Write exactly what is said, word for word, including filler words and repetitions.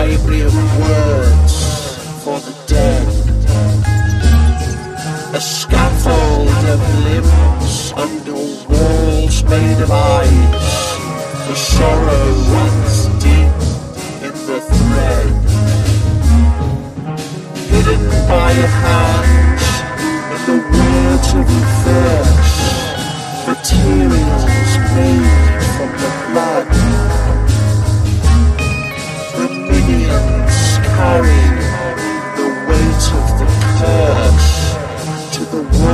library of words for the dead, a scaffold of limbs under walls made of ice. The sorrow runs deep in the thread, hidden by your hands in the words of your verse, materials made from the blood. The minions carry the weight of the curse to the world.